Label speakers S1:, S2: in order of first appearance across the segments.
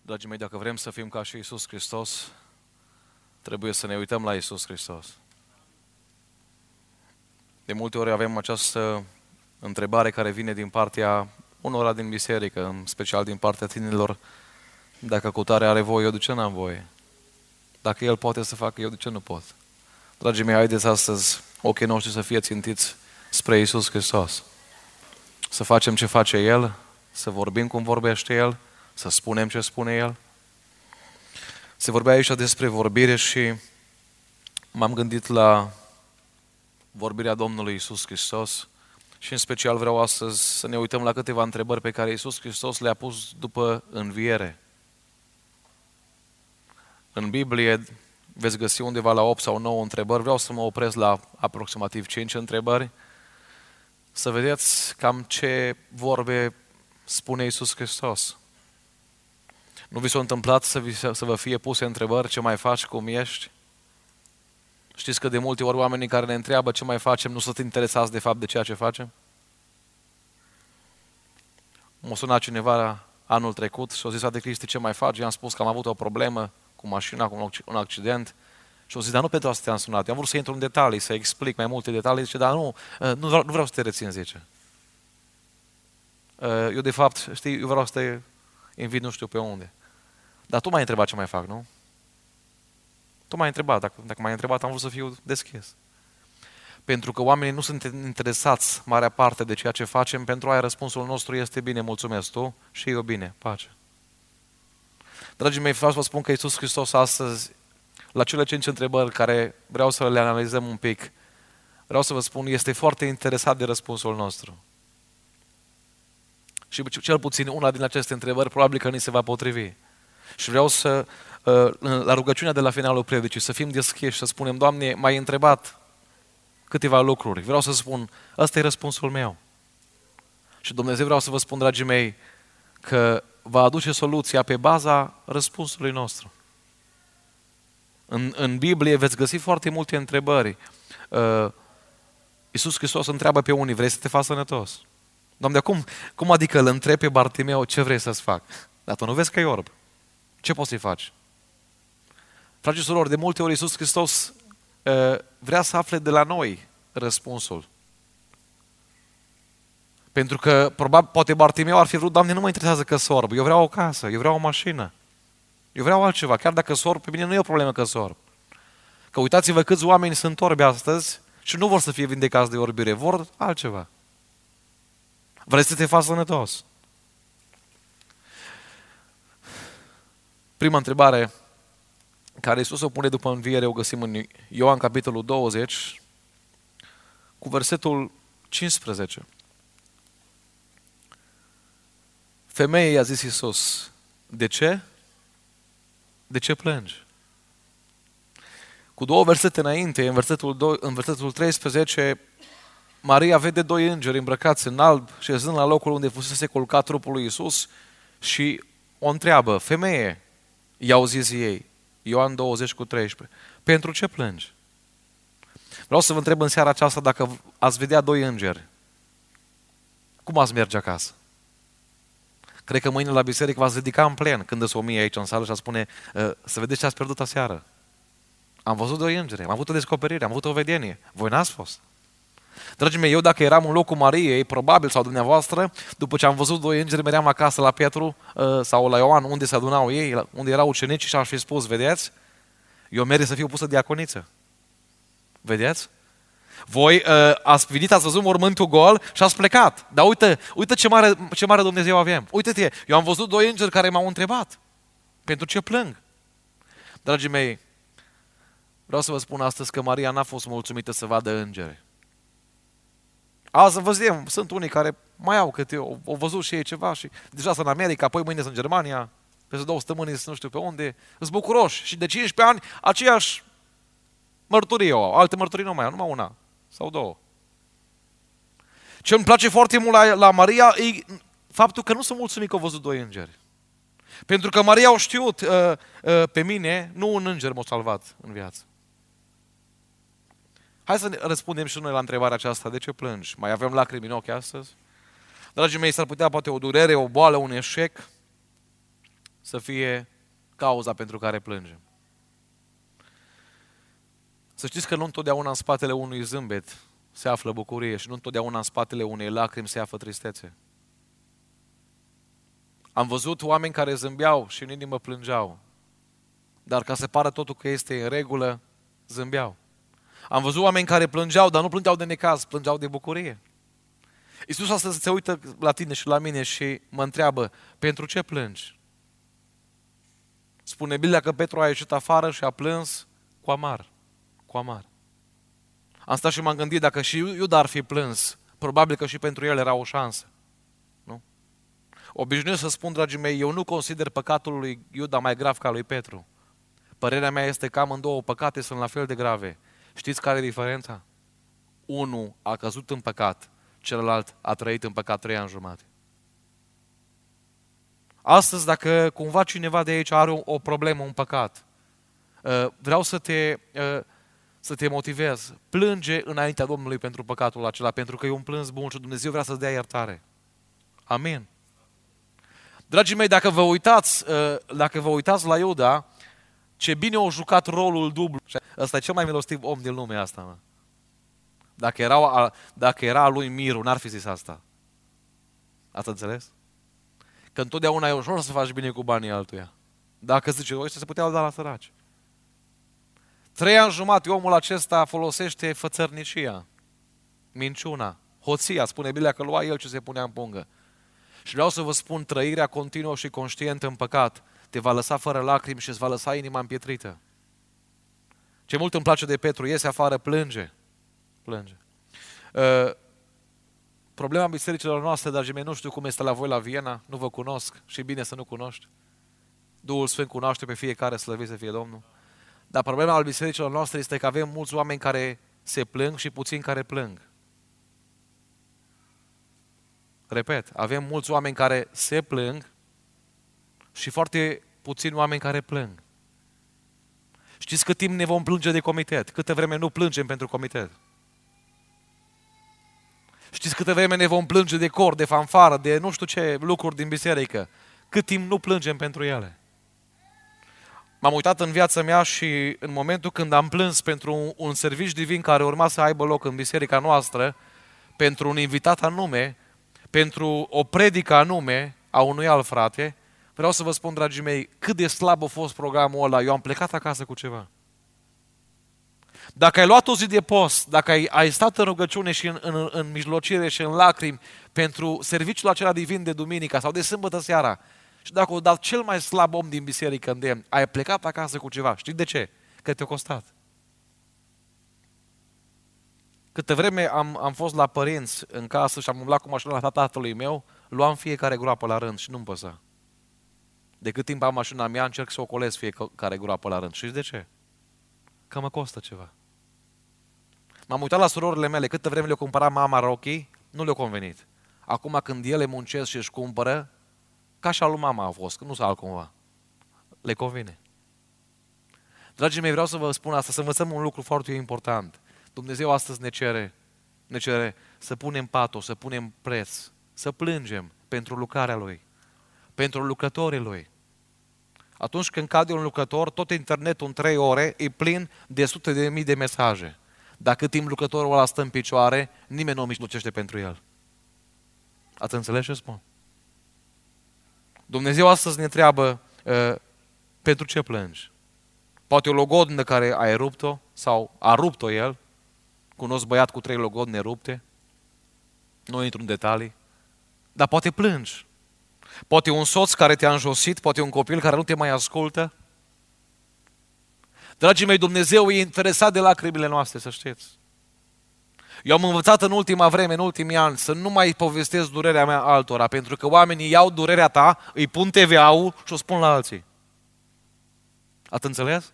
S1: Dragii mei, dacă vrem să fim ca și Iisus Hristos, trebuie să ne uităm la Iisus Hristos. De multe ori avem această întrebare care vine din partea unora din biserică, în special din partea tinerilor: dacă cutare are voie, eu de ce n-am voie? Dacă el poate să facă, eu de ce nu pot? Dragii mei, haideți astăzi ochii noștri să fie țintiți spre Iisus Hristos. Să facem ce face El, să vorbim cum vorbește El, să spunem ce spune El. Se vorbea aici despre vorbire și m-am gândit la vorbirea Domnului Iisus Hristos și în special vreau astăzi să ne uităm la câteva întrebări pe care Iisus Hristos le-a pus după înviere. În Biblie veți găsi undeva la 8 sau 9 întrebări. Vreau să mă opresc la aproximativ 5 întrebări, să vedeți cam ce vorbe spune Iisus Hristos. Nu vi s-a întâmplat să vă fie puse întrebări: ce mai faci, cum ești? Știți că de multe ori oamenii care ne întreabă ce mai facem nu sunt interesați de fapt de ceea ce facem? M-a sunat cineva anul trecut și a zis: frate Cristi, ce mai faci? I-am spus că am avut o problemă cu mașina, cu un accident. Și a zis: dar nu pentru asta te-am sunat. Eu am vrut să intru în detalii, să explic mai multe detalii. Zice: dar nu vreau să te rețin, zice. Eu de fapt, știi, eu vreau să te invit nu știu pe unde. Dar tu m-ai întrebat ce mai fac, nu? Tu m-ai întrebat. Dacă m-ai întrebat, am vrut să fiu deschis. Pentru că oamenii nu sunt interesați marea parte de ceea ce facem, pentru aia răspunsul nostru este: bine, mulțumesc, tu și eu bine, pace. Dragii mei, vreau să vă spun că Iisus Hristos astăzi, la cele 5 întrebări care vreau să le analizăm un pic, vreau să vă spun, este foarte interesat de răspunsul nostru. Și cel puțin una din aceste întrebări probabil că ni se va potrivi. Și vreau să, la rugăciunea de la finalul predicii, să fim deschiși, să spunem: Doamne, m-ai întrebat câteva lucruri. Vreau să spun, ăsta e răspunsul meu. Și Dumnezeu, vreau să vă spun, dragii mei, că va aduce soluția pe baza răspunsului nostru. În Biblie veți găsi foarte multe întrebări. Iisus Hristos întreabă pe unii: vrei să te faci sănătos? Doamne, cum adică îl întrebi pe Bartimeu ce vrei să-ți fac? Dar tu nu vezi că e orb. Ce poți să-i faci? Frați și surori, de multe ori Iisus Hristos vrea să afle de la noi răspunsul. Pentru că probabil, poate Bartimeu ar fi vrut: Doamne, nu mă interesează că sorb, eu vreau o casă, eu vreau o mașină, eu vreau altceva, chiar dacă sorb, pe mine nu e o problemă că sorb. Că uitați-vă câți oameni sunt orbi astăzi și nu vor să fie vindecați de orbire, vor altceva. Vrei să te faci sănătos? Prima întrebare care Iisus o pune după înviere o găsim în Ioan, capitolul 20, cu versetul 15. Femeie, i-a zis Iisus: de ce? De ce plângi? Cu 2 versete înainte, în versetul 13, Maria vede 2 îngeri îmbrăcați în alb, șezând la locul unde fusese culcat trupul lui Iisus, și o întreabă: femeie, i-au zis ei, Ioan 20 cu 13, pentru ce plângi? Vreau să vă întreb în seara aceasta, dacă ați vedea 2 îngeri, cum ați merge acasă? Cred că mâine la biserică v-ați ridica în plen când îți 1000 aici în sală și a spune: să vedeți ce ați pierdut aseară. Am văzut 2 îngeri, am avut o descoperire, am avut o vedenie. Voi n-ați fost. Dragii mei, eu dacă eram în locul Mariei, probabil, sau dumneavoastră, după ce am văzut 2 îngeri, meream acasă la Petru sau la Ioan, unde se adunau ei, unde erau ucenicii, și aș fi spus: vedeți, eu merit să fiu pusă diaconiță. Vedeți? Voi ați venit, ați văzut mormântul gol și ați plecat. Dar uite ce mare Dumnezeu avem. Uite-te, eu am văzut 2 îngeri care m-au întrebat: pentru ce plâng? Dragii mei, vreau să vă spun astăzi că Maria n-a fost mulțumită să vadă îngeri. Azi văzem, sunt unii care mai au câte, au văzut și ei ceva și deja sunt în America, apoi mâine sunt în Germania, peste 2 săptămâni sunt nu știu pe unde, sunt bucuroși și de 15 ani aceeași mărturie au, alte mărturii nu mai au, numai una sau 2. Ce îmi place foarte mult la Maria e faptul că nu sunt mulțumit că au văzut 2 îngeri. Pentru că Maria au știut, pe mine, nu un înger m-a salvat în viață. Hai să ne răspundem și noi la întrebarea aceasta: de ce plângi? Mai avem lacrimi în ochi astăzi? Dragii mei, s-ar putea poate o durere, o boală, un eșec. să fie cauza pentru care plângem. Să știți că nu întotdeauna în spatele unui zâmbet se află bucurie și nu întotdeauna în spatele unei lacrimi se află tristețe. Am văzut oameni care zâmbeau și în inimă plângeau, dar ca să pară totul că este în regulă, zâmbeau. Am văzut oameni care plângeau, dar nu plângeau de necaz, plângeau de bucurie. Iisus astăzi se uită la tine și la mine și mă întreabă, pentru ce plângi? Spune Biblia că Petru a ieșit afară și a plâns cu amar. Cu amar. Am stat și m-am gândit, dacă și Iuda ar fi plâns, probabil că și pentru el era o șansă. Nu? Obișnuiesc să spun, dragii mei, eu nu consider păcatul lui Iuda mai grav ca lui Petru. Părerea mea este că amândouă păcate sunt la fel de grave. Știți care e diferența? Unul a căzut în păcat, celălalt a trăit în păcat 3 ani jumate. Astăzi, dacă cumva cineva de aici are o problemă, un păcat, vreau să te motivez. Plânge înaintea Domnului pentru păcatul acela, pentru că e un plâns bun și Dumnezeu vrea să-ți dea iertare. Amin. Dragii mei, dacă vă uitați la Iuda, ce bine a jucat rolul dublu. Ăsta e cel mai milostiv om din lumea asta. Mă. Dacă era a lui Miru, n-ar fi zis asta. Ați înțeles? Că întotdeauna e ușor să faci bine cu banii altuia. Dacă zice, ăștia se puteau da la săraci. 3 ani jumate omul acesta folosește fățărnicia, minciuna, hoția, spune Biblia că lua el ce se punea în pungă. Și vreau să vă spun, trăirea continuă și conștientă în păcat te va lăsa fără lacrimi și îți va lăsa inima împietrită. Ce mult îmi place de Petru, iese afară, plânge. Plânge. Problema bisericilor noastre, dragii mei, nu știu cum este la voi la Viena, nu vă cunosc și e bine să nu cunoști. Duhul Sfânt cunoaște pe fiecare, slăvit să fie Domnul. Dar problema al bisericilor noastre este că avem mulți oameni care se plâng și puțini care plâng. Repet, avem mulți oameni care se plâng și foarte puțini oameni care plâng. Știți cât timp ne vom plânge de comitet? Câtă vreme nu plângem pentru comitet? Știți câtă vreme ne vom plânge de cor, de fanfară, de nu știu ce lucruri din biserică? Cât timp nu plângem pentru ele? M-am uitat în viața mea și în momentul când am plâns pentru un serviciu divin care urma să aibă loc în biserica noastră, pentru un invitat anume, pentru o predică anume a unui alt frate, vreau să vă spun, dragii mei, cât de slab a fost programul ăla. Eu am plecat acasă cu ceva. Dacă ai luat o zi de post, dacă ai stat în rugăciune și în mijlocire și în lacrimi pentru serviciul acela divin de duminică sau de sâmbătă seara, și dacă o dat cel mai slab om din biserică îndemn, ai plecat acasă cu ceva. Știi de ce? Că te-a costat. Câtă vreme am fost la părinți în casă și am umblat cu mașina la tatălui meu, luam fiecare groapă la rând și nu-mi păsa. De cât timp am mașina mea, încerc să ocolesc fiecare groapă la rând. Știți de ce? Că mă costă ceva. M-am uitat la surorile mele, câtă vreme le-a cumpărat mama rochii, nu le-a convenit. Acum când ele muncesc și își cumpără, ca și al lui mama a fost, nu s-a altcumva. Le convine. Dragii mei, vreau să vă spun asta, să învățăm un lucru foarte important. Dumnezeu astăzi ne cere să punem patos, să punem preț, să plângem pentru lucrarea Lui, pentru lucrătorii Lui. Atunci când cade un lucrător, tot internetul în 3 ore e plin de sute de mii de mesaje. Dar cât timp lucrătorul ăla stă în picioare, nimeni nu o mijlocește pentru el. Ați înțeles ce spun? Dumnezeu astăzi ne întreabă, pentru ce plângi? Poate o logodnă care ai rupt-o sau a rupt-o el. Cunosc băiat cu 3 logodne rupte. Nu intru în detalii. Dar poate plângi. Poate un soț care te-a înjosit, poate un copil care nu te mai ascultă. Dragii mei, Dumnezeu e interesat de lacrimile noastre, să știți. Eu am învățat în ultima vreme, în ultimii ani, să nu mai povestesc durerea mea altora, pentru că oamenii iau durerea ta, îi pun TVA-ul și o spun la alții. Ați înțeles?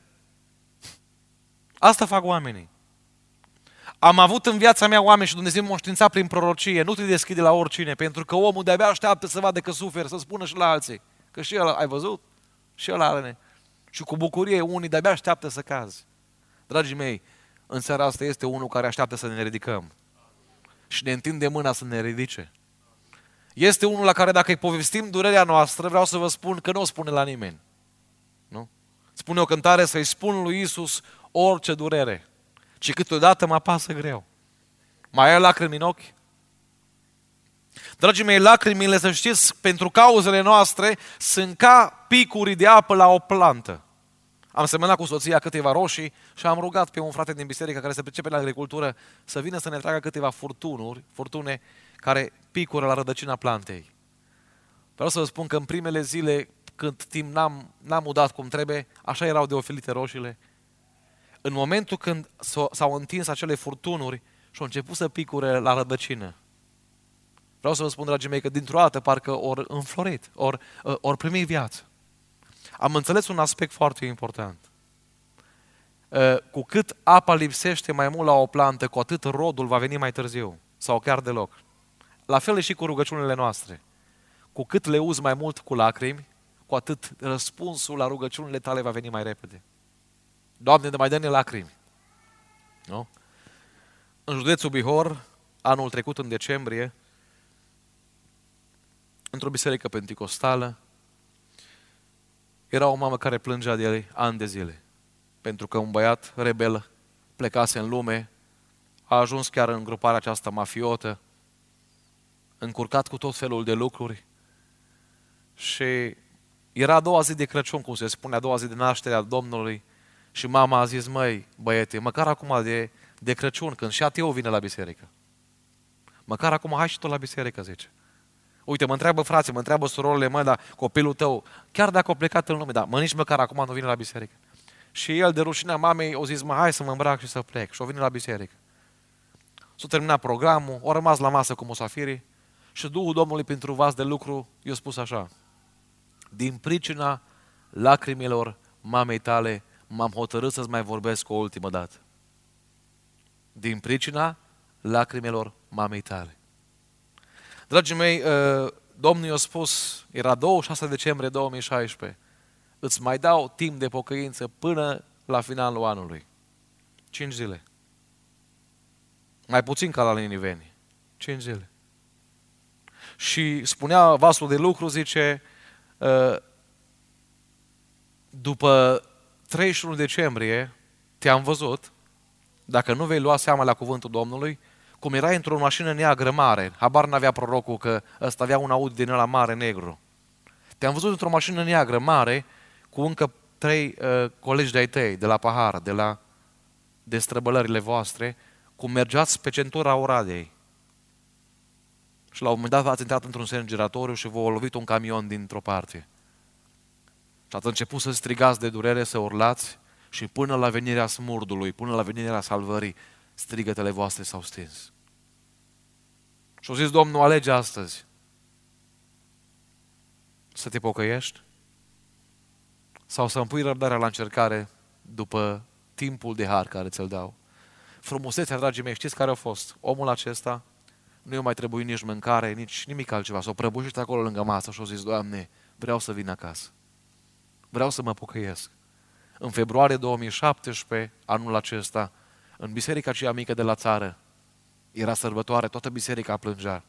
S1: Asta fac oamenii. Am avut în viața mea oameni și Dumnezeu m-a înștiințat prin prorocie, nu te deschide la oricine, pentru că omul de-abia așteaptă să vadă că suferi, să spună și la alții. Că și el, ai văzut? Și el are. Și cu bucurie unii de-abia așteaptă să cazi. Dragii mei, în seara asta este unul care așteaptă să ne ridicăm. Și ne întinde mâna să ne ridice. Este unul la care dacă îi povestim durerea noastră, vreau să vă spun că nu o spune la nimeni. Nu? Spune o cântare să-i spun lui Iisus orice durere. Și câteodată mă apasă greu. Mai ai lacrimi în ochi? Dragii mei, lacrimile, să știți, pentru cauzele noastre, sunt ca picuri de apă la o plantă. Am semănat cu soția câteva roșii și am rugat pe un frate din biserică care se pricepe la agricultură să vină să ne tragă câteva furtune care picură la rădăcina plantei. Vreau să vă spun că în primele zile, când timp n-am udat cum trebuie, așa erau de ofelite roșiile. În momentul când s-au întins acele furtunuri și au început să picure la rădăcină, vreau să vă spun, dragii mei, că dintr-o dată parcă ori înflorit, ori primit viață. Am înțeles un aspect foarte important. Cu cât apa lipsește mai mult la o plantă, cu atât rodul va veni mai târziu sau chiar deloc. La fel e și cu rugăciunile noastre. Cu cât le uzi mai mult cu lacrimi, cu atât răspunsul la rugăciunile tale va veni mai repede. Doamne, mai dă-ne lacrimi. Nu? În județul Bihor, anul trecut, în decembrie, într-o biserică penticostală, era o mamă care plângea de el ani de zile. Pentru că un băiat rebel plecase în lume, a ajuns chiar în gruparea aceasta mafiotă, încurcat cu tot felul de lucruri. Și era a doua zi de Crăciun, cum se spune, a doua zi de naștere a Domnului. Și mama a zis, măi, băiete, măcar acum de Crăciun, când și ateu vine la biserică. Măcar acum hai și tu la biserică, zice. Uite, mă întreabă frații, mă întreabă surorile, mă, dar copilul tău, chiar dacă a plecat în lume, dar nici măcar acum nu vine la biserică. Și el, de rușinea mamei, o zis, hai să mă îmbrac și să plec. Și o vine la biserică. S-a terminat programul, a rămas la masă cu musafirii și Duhul Domnului pentru vas de lucru i-a spus așa: din pricina lacrimilor mamei tale m-am hotărât să-ți mai vorbesc o ultimă dată. Din pricina lacrimilor mamei tale. Dragii mei, Domnul i-a spus, era 26 decembrie 2016, îți mai dau timp de pocăință până la finalul anului. 5 zile. Mai puțin ca la niniveni. 5 zile. Și spunea vasul de lucru, zice, după 31 decembrie te-am văzut, dacă nu vei lua seama la cuvântul Domnului, cum erai într-o mașină neagră mare, habar n-avea prorocul că ăsta avea un Audi din ăla mare negru. Te-am văzut într-o mașină neagră mare cu încă 3 colegi de-ai tăi, de la Pahar, de străbălările voastre, cum mergeați pe centura Oradei. Și la un moment dat ați intrat într-un sens giratoriu și v-a lovit un camion dintr-o parte. Și ați început să strigați de durere, să urlați și până la venirea smurdului, până la venirea salvării, strigătele voastre s-au stins. Și-a zis Domnul, alege astăzi să te pocăiești sau să împui răbdarea la încercare după timpul de har care ți-l dau. Frumusețea, dragii mei, știți care a fost? Omul acesta nu i-a mai trebuit nici mâncare, nici nimic altceva. S-a prăbușit acolo lângă masă și a zis, Doamne, vreau să vin acasă. Vreau să mă pocăiesc. În februarie 2017, anul acesta, în biserica aceea mică de la țară, era sărbătoare, toată biserica plângea.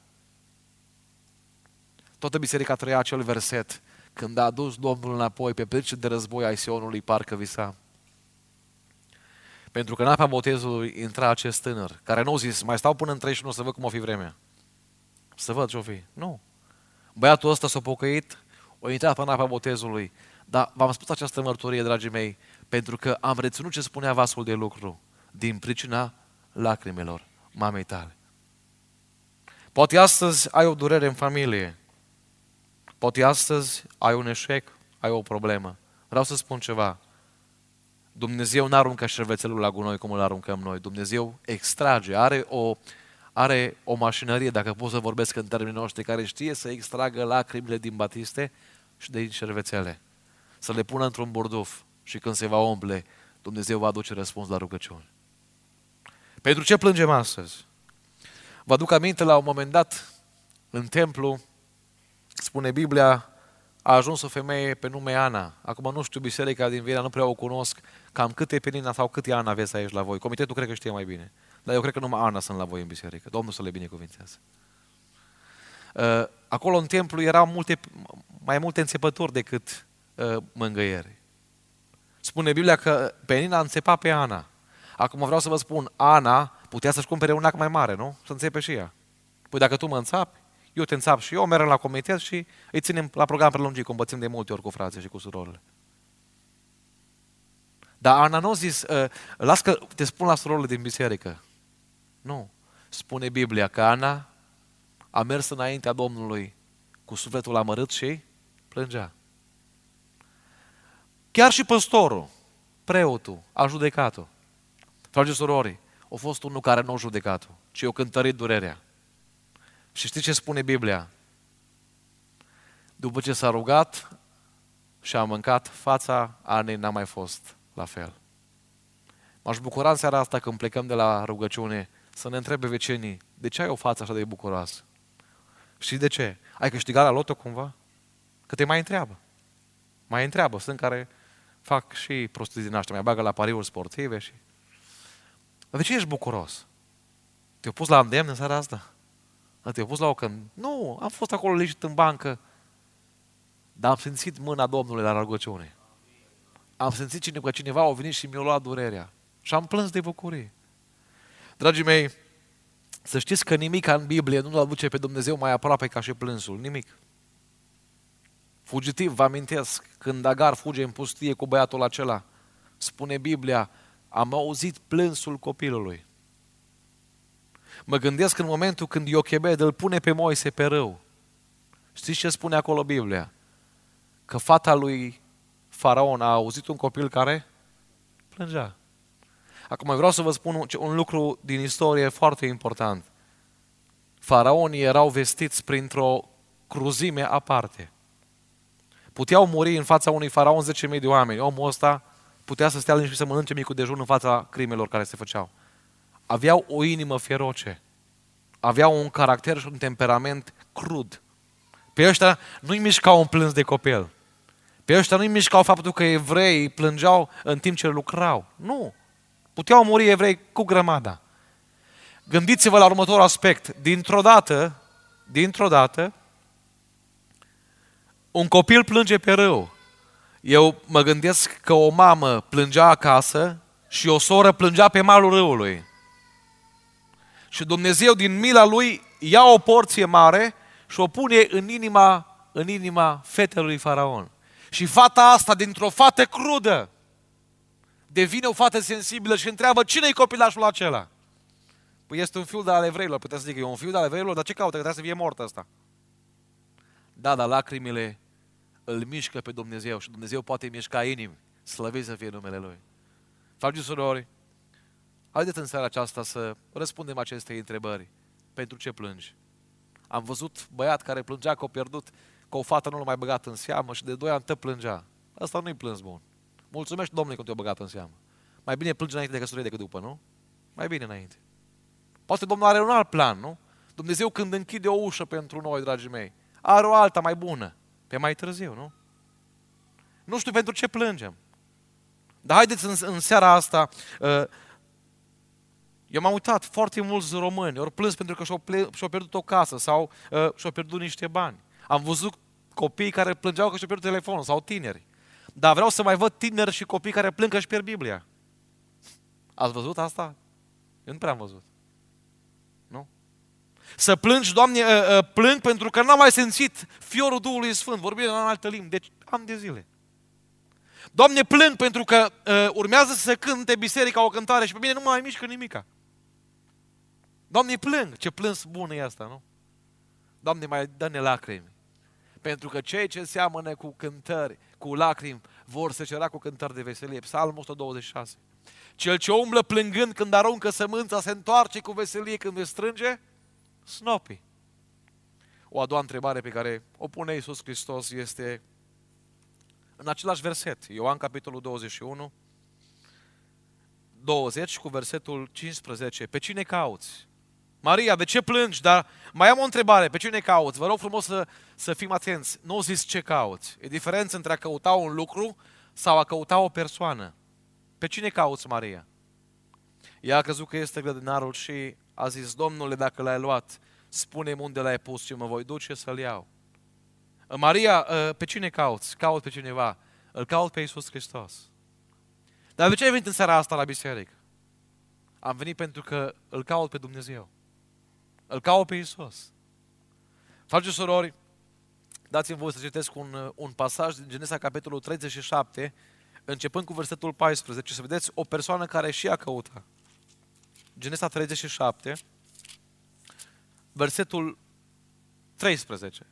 S1: Toată biserica trăia acel verset, când a adus Domnul înapoi pe pleci de război ai Sionului, parcă visa. Pentru că în apa botezului intra acest tânăr, care nu a zis, mai stau până în 31 să văd cum o fi vremea. Să văd ce-o fi. Nu. Băiatul ăsta s-a pocăit, a intrat în apa botezului. Dar v-am spus această mărturie, dragii mei, pentru că am reținut ce spunea vasul de lucru, din pricina lacrimelor mamei tale. Poate astăzi ai o durere în familie, poate astăzi ai un eșec, ai o problemă. Vreau să spun ceva. Dumnezeu nu aruncă șervețelul la gunoi cum îl aruncăm noi. Dumnezeu extrage, are o mașinărie, dacă pot să vorbesc în termenii noștri, care știe să extragă lacrimile din batiste și din șervețele. Să le pună într-un burduf și când se va umple, Dumnezeu va aduce răspuns la rugăciuni. Pentru ce plângem astăzi? Vă aduc aminte, la un moment dat, în templu, spune Biblia, a ajuns o femeie pe nume Ana. Acum nu știu biserica din Viena, nu prea o cunosc. Cam câte Penina sau câte Ana aveți aici la voi? Comitetul cred că știe mai bine. Dar eu cred că numai Ana sunt la voi în biserică. Domnul să le binecuvințează. Acolo în templu erau mai multe înțepături decât mângâieri. Spune Biblia că Penina înțepa pe Ana. Acum vreau să vă spun, Ana putea să-și cumpere un ac mai mare, nu? Să înțepe și ea. Păi dacă tu mă înțapi, eu te înțap și eu, mergem la comitet și îi ținem la program prelungit, cum bățim de multe ori cu frații și cu surorile. Dar Ana nu a zis, las că te spun la surorile din biserică. Nu. Spune Biblia că Ana a mers înaintea Domnului cu sufletul amărât și plângea. Chiar și păstorul, preotul, a judecat-o. Frate și surori, a fost unul care nu a judecat-o, ci i-a cântărit durerea. Și știți ce spune Biblia? După ce s-a rugat și a mâncat, fața Anei n-a mai fost la fel. M-aș bucura în seara asta când plecăm de la rugăciune să ne întrebe vecinii, de ce ai o față așa de bucuroasă? Și de ce? Ai câștigat la loto cumva? Că te mai întreabă. Mai întreabă, sunt care fac și prostii din aștia, mai bagă la pariuri sportive și... Dar de ce ești bucuros? Te-ai pus la îndemn în seara asta? Te-ai pus la o când... Nu, am fost acolo liniștit în bancă, dar am simțit mâna Domnului la rugăciune. Am simțit că cineva a venit și mi-a luat durerea. Și am plâns de bucurie. Dragii mei, să știți că nimic în Biblie nu-L aduce pe Dumnezeu mai aproape ca și plânsul. Nimic. Fugitiv, vă amintesc, când Agar fuge în pustie cu băiatul acela, spune Biblia, am auzit plânsul copilului. Mă gândesc în momentul când Iochebed îl pune pe Moise pe râu. Știți ce spune acolo Biblia? Că fata lui Faraon a auzit un copil care plângea. Acum vreau să vă spun un lucru din istorie foarte important. Faraonii erau vestiți printr-o cruzime aparte. Puteau muri în fața unui faraon 10.000 de oameni. Omul ăsta putea să stea liniștit și să mănânce micul dejun în fața crimelor care se făceau. Aveau o inimă feroce. Aveau un caracter și un temperament crud. Pe ăștia nu-i mișcau un plâns de copil. Pe ăștia nu-i mișcau faptul că evreii plângeau în timp ce lucrau. Nu. Puteau muri evrei cu grămada. Gândiți-vă la următorul aspect. Dintr-o dată, un copil plânge pe râu. Eu mă gândesc că o mamă plângea acasă și o soră plângea pe malul râului. Și Dumnezeu din mila Lui ia o porție mare și o pune în inima fetelui Faraon. Și fata asta, dintr-o fată crudă, devine o fată sensibilă și întreabă, cine-i copilașul acela? Păi este un fiul de al evreilor. Putea să zic, e un fiul de al evreilor, dar ce caută? Că trebuie să fie mort ăsta. Da, dar lacrimile îl mișcă pe Dumnezeu și Dumnezeu poate mișca inimi. Slăvit să fie numele Lui. Frate și surori, haideți în seara aceasta să răspundem acestei întrebări. Pentru ce plângi? Am văzut băiat care plângea că a pierdut, că o fată nu l-a mai băgat în seamă și de 2 ani plângea. Asta nu-i plâns bun. Mulțumești Domnului că te-a băgat în seamă. Mai bine plângi înainte de căsătorie decât după, nu? Mai bine înainte. Poate Domnul are un alt plan, nu? Dumnezeu când închide o ușă pentru noi, dragii mei, are o alta mai bună, pe mai târziu, nu? Nu știu pentru ce plângem. Dar haideți în seara asta, eu m-am uitat, foarte mulți români au plâns pentru că și-au pierdut o casă sau și-au pierdut niște bani. Am văzut copii care plângeau că și-au pierdut telefonul sau tineri. Dar vreau să mai văd tineri și copii care plâng că își pierd Biblia. Ați văzut asta? Eu nu prea am văzut. Nu? Să plângi, Doamne, plâng pentru că n-am mai simțit fiorul Duhului Sfânt, vorbim în altă limbă, deci am de zile. Doamne, plâng pentru că urmează să cânte biserica o cântare și pe mine nu mai mișcă nimica. Doamne, plâng. Ce plâns bun e asta, nu? Doamne, mai dă-ne lacrimi. Pentru că cei ce seamănă cu cântări, cu lacrimi, vor secera cu cântări de veselie. Psalmul 126. Cel ce umblă plângând când aruncă sămânța, se întoarce cu veselie când îi strânge snopii. O a doua întrebare pe care o pune Iisus Hristos este în același verset, Ioan capitolul 21, 20 cu versetul 15. Pe cine cauți? Maria, de ce plângi? Dar mai am o întrebare, pe cine cauți? Vă rog frumos să fim atenți. Nu zici ce cauți. E diferență între a căuta un lucru sau a căuta o persoană. Pe cine cauți, Maria? Ea a crezut că este grădinarul și a zis, Domnule, dacă l-ai luat, spune-mi unde l-ai pus și mă voi duce să-l iau. Maria, pe cine cauți? Caut pe cineva. Îl caut pe Iisus Hristos. Dar de ce ai venit în seara asta la biserică? Am venit pentru că îl caut pe Dumnezeu. Îl caut pe Iisus. Frați și surori, dați-mi voie să citesc un pasaj din Genesa, capitolul 37, începând cu versetul 14, să vedeți o persoană care și ea căuta. Genesa 37, versetul 13.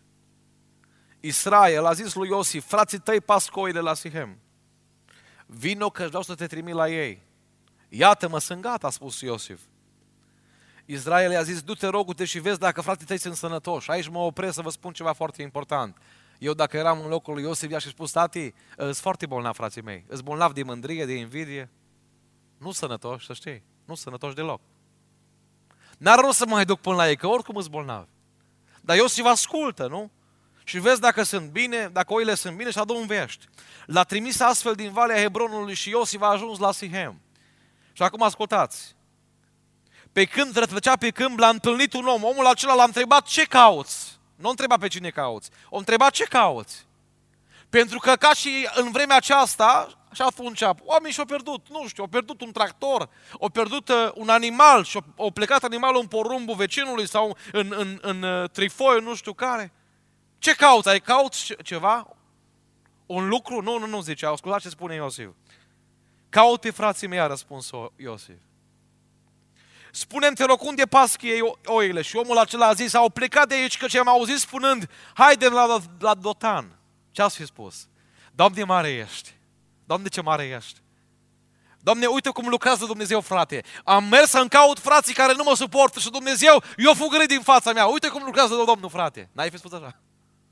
S1: Israel a zis lui Iosif, frații tăi pasc oile la Sihem. Vino că vreau să te trimit la ei. Iată-mă, sunt gata, a spus Iosif. Israel i-a zis, du-te rogute și vezi dacă frații tăi sunt sănătoși. Aici mă opresc să vă spun ceva foarte important. Eu dacă eram în locul lui Iosif, i-aș fi spus, tati, sunt foarte bolnavi frații mei. Sunt bolnavi de mândrie, de invidie. Nu sănătoși, să știi. Nu sănătoși deloc. N-ar rost să mă mai duc până la ei, că oricum sunt bolnavi. Dar Iosif ascultă, nu? Și vezi dacă sunt bine, dacă oile sunt bine și adu un vești. L-a trimis astfel din Valea Hebronului și Iosif a ajuns la Sihem. Și acum ascultați. Pe când rătăcea pe câmp, l-a întâlnit un om. Omul acela l-a întrebat, ce cauți? Nu a întrebat pe cine cauți. O întrebat, ce cauți? Pentru că ca și în vremea aceasta, și atunci, oamenii și-au pierdut, nu știu, au pierdut un tractor, au pierdut un animal și au plecat animalul în porumbul vecinului sau în trifoi, nu știu care. Ce cauți? Ai cauți ceva? Un lucru? Nu, zice. Ascultați ce spune Iosif. Caut pe frații mei, a răspuns Iosif. Spune-mi, te rog, unde pasc ei oile? Și omul acela a zis, au plecat de aici, căci am auzit spunând, haide la Dotan. Ce ați fi spus? Doamne, mare ești. Doamne, ce mare ești. Doamne, uite cum lucrează Dumnezeu, frate. Am mers să-mi caut frații care nu mă suportă și Dumnezeu i-a fugărit din fața mea. Uite cum lucrează Domnul, frate. N-ai fi spus așa?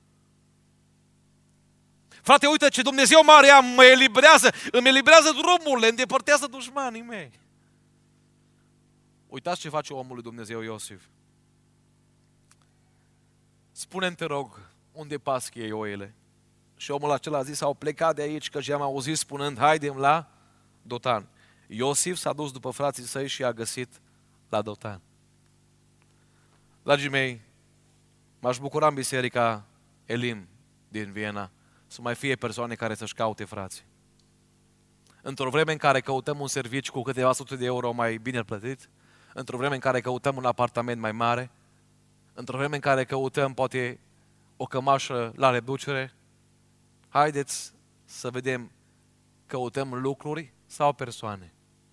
S1: Frate, uite ce Dumnezeu mare am, îmi eliberează drumurile, îndepărtează dușmanii mei. Uitați ce face omul lui Dumnezeu Iosif. Spune-mi, te rog, unde pasc ei oile? Și omul acela a zis, au plecat de aici, că i-am auzit spunând, haidem la Dotan. Iosif s-a dus după frații săi și i-a găsit la Dotan. Dragii mei, m-aș bucura în biserica Elim din Viena să mai fie persoane care să-și caute frații. Într-o vreme în care căutăm un serviciu cu câteva sute de euro mai bine plătit, într-o vreme în care căutăm un apartament mai mare, într-o vreme în care căutăm poate o cămașă la reducere, haideți să vedem, căutăm lucruri sau persoane.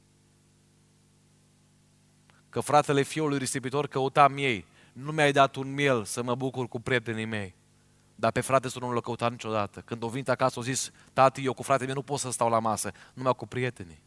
S1: Că fratele fiului risipitor căuta miei, nu mi-ai dat un miel să mă bucur cu prietenii mei. Dar pe frate să nu l-a căutat niciodată. Când o venit acasă, o zis, tati, eu cu fratele meu nu pot să stau la masă, numai cu prietenii.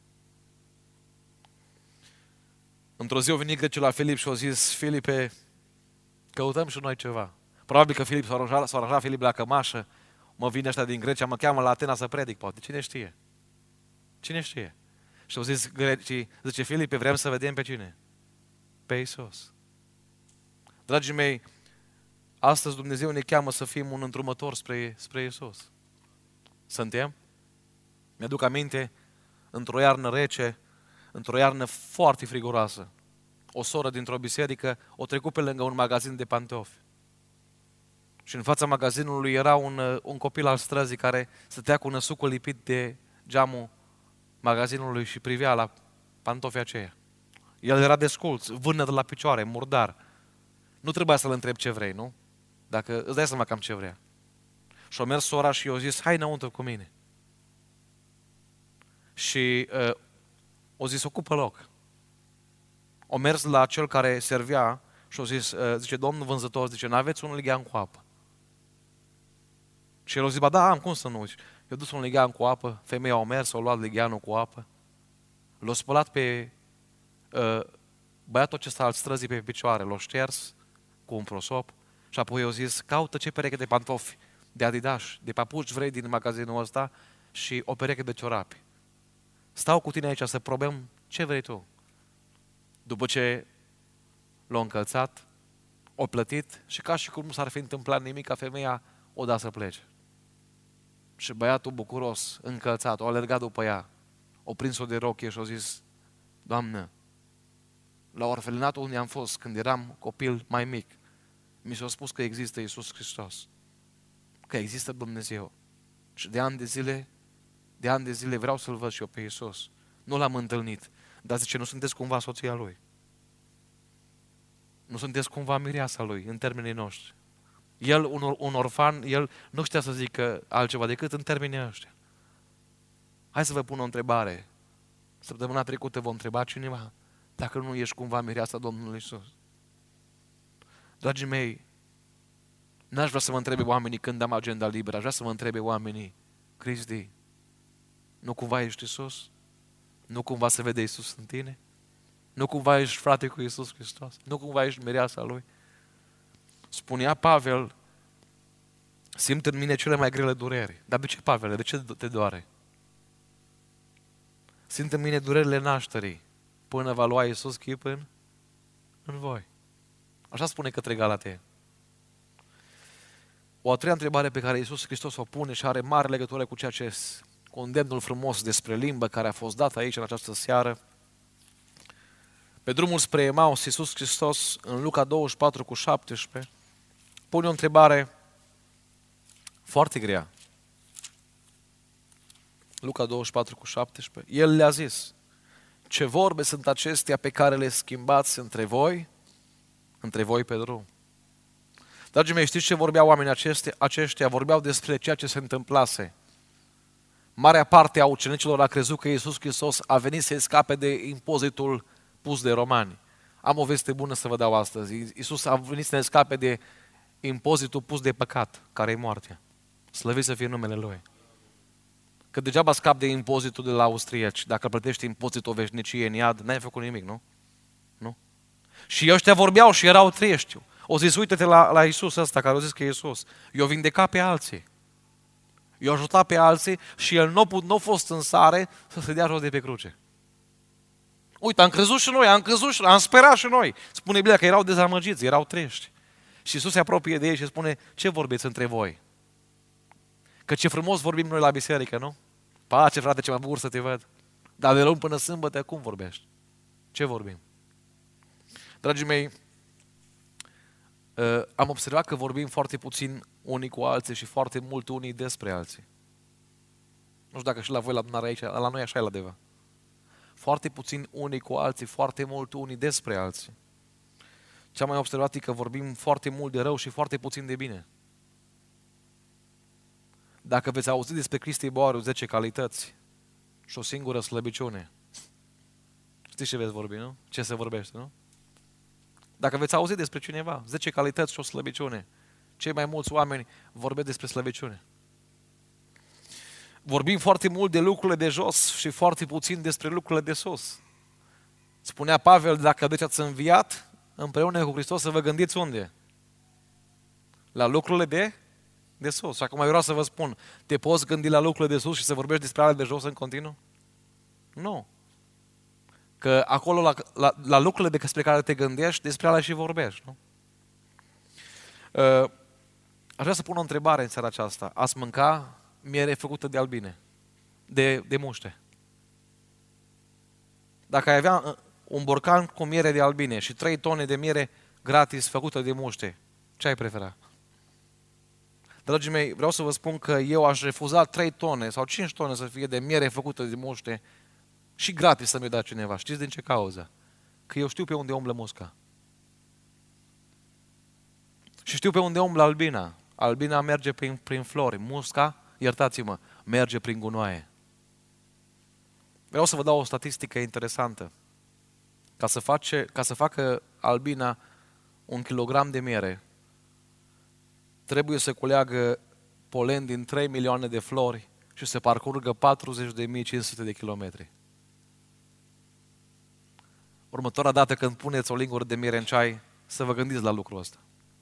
S1: Într-o zi a venit grecul la Filip și a zis, Filipe, căutăm și noi ceva. Probabil că Filip s-a aranjat Filip la cămașă, mă vine ăștia din Grecia, mă cheamă la Atena să predic, poate. Cine știe? Cine știe? Și au zis grecii, zice, Filipe, vrem să vedem pe cine? Pe Iisus. Dragii mei, astăzi Dumnezeu ne cheamă să fim un îndrumător spre Iisus. Suntem? Mi-aduc aminte, într-o iarnă rece, într-o iarnă foarte friguroasă, o soră dintr-o biserică o trecut pe lângă un magazin de pantofi. Și în fața magazinului era un copil al străzii care stătea cu năsucul lipit de geamul magazinului și privea la pantofii aceia. El era desculț, vână de la picioare, murdar. Nu trebuia să-l întreb ce vrei, nu? Dacă îți dai seama cam ce vrea. Și-a mers sora și i-a zis, hai înăuntru cu mine. Și o zis, ocupă loc. O mers la cel care servea și o zis, zice, domnul vânzător, zice, n-aveți un lighean cu apă? Și el a zis, ba da, am, cum să nu? I-a dus un lighean cu apă, femeia a mers, a luat ligheanul cu apă, l-a spălat pe băiatul acesta al străzii pe picioare, l-a șters cu un prosop și apoi i-a zis, caută ce pereche de pantofi, de Adidas, de papuci vrei din magazinul ăsta și o pereche de ciorapi. Stau cu tine aici să probăm ce vrei tu. După ce l-a încălțat, o plătit și ca și cum nu s-ar fi întâmplat nimic, ca femeia o da să plece. Și băiatul bucuros, încălțat, o alergat după ea, o prins-o de rochie și o zis, Doamnă, la orfelinatul unde am fost când eram copil mai mic, mi s-a spus că există Iisus Hristos, că există Dumnezeu. Și de ani de zile vreau să-L văd și eu pe Iisus. Nu L-am întâlnit, dar zice, nu sunteți cumva soția Lui? Nu sunteți cumva mireasa Lui, în termenii noștri? El, un orfan, el nu știa să zică altceva decât în termenii ăștia. Hai să vă pun o întrebare. Săptămâna trecută v-a întrebat cineva dacă nu ești cumva mireasa Domnului Iisus. Dragii mei, n-aș vrea să mă întrebe oamenii când am agenda liberă, aș vrea să mă întrebe oamenii, Cristi, nu cumva ești Iisus? Nu cumva se vede Iisus în tine? Nu cumva ești frate cu Iisus Hristos? Nu cumva ești mireasa Lui? Spunea Pavel, simt în mine cele mai grele dureri. Dar de ce, Pavel? De ce te doare? Simt în mine durerile nașterii până va lua Iisus chip în voi. Așa spune către Galatei. O a treia întrebare pe care Iisus Hristos o pune și are mare legătură cu ceea ce cu îndemnul frumos despre limbă care a fost dat aici în această seară. Pe drumul spre Emaus, Iisus Hristos, în Luca 24:17, pune o întrebare foarte grea. Luca 24:17. El le-a zis, ce vorbe sunt acestea pe care le schimbați între voi pe drum? Dragii mei, știți ce vorbeau oamenii aceștia? Vorbeau despre ceea ce se întâmplase. Marea parte a ucenicilor a crezut că Iisus Hristos a venit să scape de impozitul pus de romani. Am o veste bună să vă dau astăzi. Iisus a venit să ne scape de impozitul pus de păcat, care e moartea. Slăvit să fie numele Lui. Că degeaba scap de impozitul de la austrieci. Dacă plătești impozitul veșnicie în iad, n-ai făcut nimic, nu? Nu? Și ăștia vorbeau și erau triști. O zis, uite-te la Iisus ăsta, care o zis că e Iisus. Eu vindeca pe alții. Eu ajuta pe alții și el nu a fost în stare să se dea jos de pe cruce. Uite, am crezut și noi, am sperat și noi. Spune Biblia că erau dezamăgiți, erau triști. Și Iisus se apropie de ei și spune, ce vorbiți între voi? Că ce frumos vorbim noi la biserică, nu? Pace, frate, ce mă bucur să te văd. Dar de luni până sâmbătă, cum vorbești? Ce vorbim? Dragii mei, am observat că vorbim foarte puțin unii cu alții și foarte mult unii despre alții. Nu știu dacă și la voi, la adunare aici, la noi așa e la Deva. Foarte puțin unii cu alții, foarte mult unii despre alții. Ce am mai observat e că vorbim foarte mult de rău și foarte puțin de bine. Dacă veți auzi despre Cristi Boariu 10 calități și o singură slăbiciune, știți ce veți vorbi, nu? Ce se vorbește, nu? Dacă veți auzi despre cineva, 10 calități și o slăbiciune, cei mai mulți oameni vorbesc despre slăbiciune. Vorbim foarte mult de lucrurile de jos și foarte puțin despre lucrurile de sus. Spunea Pavel, dacă deci ați înviat împreună cu Hristos, să vă gândiți unde? La lucrurile de sus. Și acum eu vreau să vă spun, te poți gândi la lucrurile de sus și să vorbești despre ale de jos în continuu? Nu. Că acolo, la lucrurile despre care te gândești, despre alea și vorbești, nu? Aș vrea să pun o întrebare în seara aceasta. Ați mânca miere făcută de albine, de muște? Dacă ai avea un borcan cu miere de albine și 3 tone de miere gratis făcută de muște, ce ai prefera? Dragii mei, vreau să vă spun că eu aș refuza 3 tone sau 5 tone să fie de miere făcută de muște și gratis să mi-o dea cineva. Știți din ce cauză? Că eu știu pe unde umblă musca. Și știu pe unde umblă albina. Albina merge prin flori. Musca, iertați-mă, merge prin gunoaie. Vreau să vă dau o statistică interesantă. Ca să facă albina 1 kilogram de miere, trebuie să culeagă polen din 3 milioane de flori și să parcurgă 40.500 de kilometri. Următoarea dată când puneți o lingură de miere în ceai, să vă gândiți la lucrul ăsta.